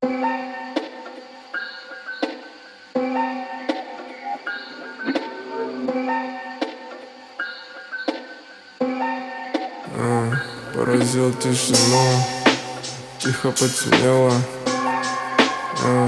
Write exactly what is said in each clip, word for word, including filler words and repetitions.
А, поразил тишину, тихо потемнело. а.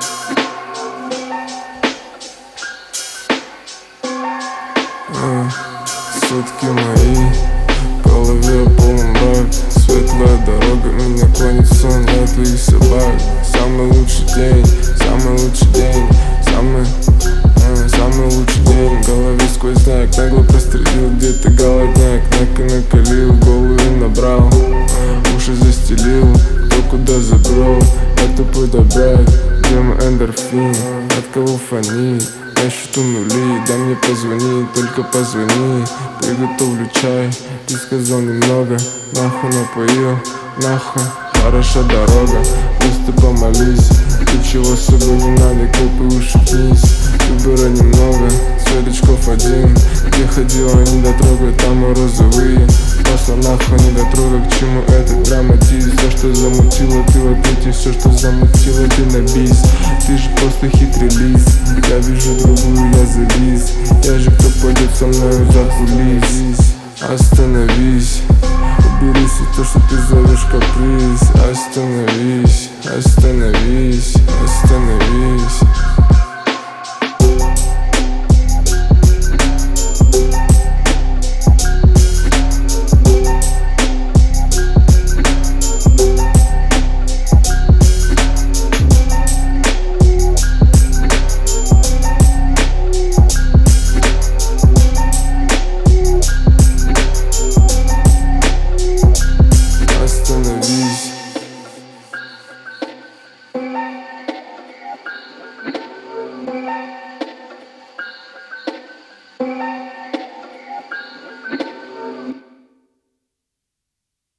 А, сутки мои, в голове полумрак. Светлая дорога, меня клонит сон от твоих собак. Самый лучший день, самый лучший день, самый, а, самый лучший день. В голове сквозняк, нагло прострелил, где-то голодняк. Нако накалил, голову набрал, уши застелил, кто куда забрал. Я тупой добряк, где мой эндорфин, от кого фонит. На счету нули, дай мне позвони, только позвони. Приготовлю чай, ты сказал немного, нахуй напоил, нахуй. Хорошая дорога, просто помолись. Ты чего с собой не надо, копы ушибнись. Выбора немного, светочков один. Где ходила недотрога, там и розовые. Пошла нахуй недотрога, к чему этот драматизм? Все, что замутила, ты в ответе, все, что замутила, ты на бис. Ты же просто хитрый лис, я вижу другую, я завис. Я же кто пойдет со мною за кулис. Остановись, убери все то, что ты зовешь каприз. Остановись, остановись.